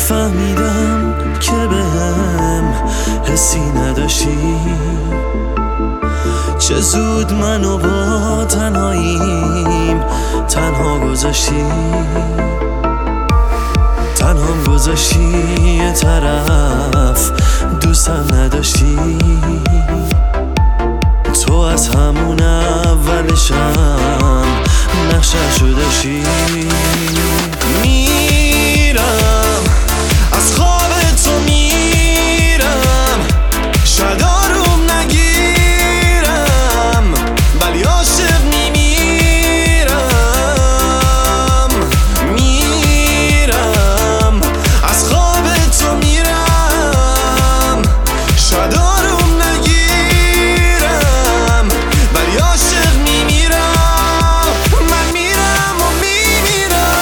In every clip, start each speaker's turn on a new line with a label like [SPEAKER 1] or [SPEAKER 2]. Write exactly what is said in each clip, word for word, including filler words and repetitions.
[SPEAKER 1] فهمیدم که بهم حسی نداشتی، چه زود منو با تنهاییم تنها گذاشتی، تنهام گذاشتی یه طرف دوستم نداشتی. تو از همون اولشم نقشه‌شو داشتی. میرم از خواب تو میرم، شاید آروم نگیرم ولی عاشق میمیرم. میرم از خواب تو میرم، شاید آروم نگیرم ولی عاشق میمیرم. من میرم و میمیرم.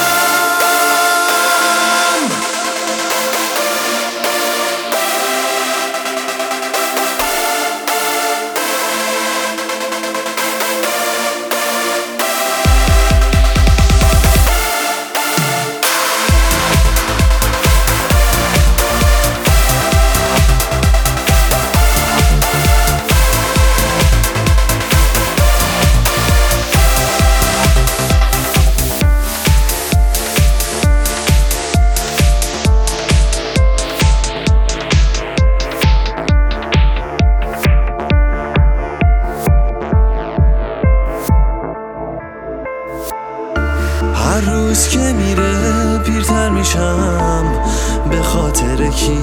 [SPEAKER 1] هر روز که میره پیرتر میشم به خاطر کی،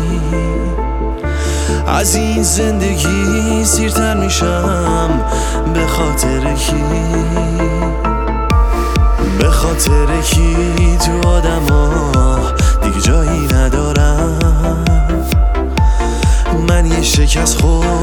[SPEAKER 1] از این زندگی سیرتر میشم به خاطر کی، به خاطر کی تو آدم ها دیگه جایی ندارم. من یه شکست خورد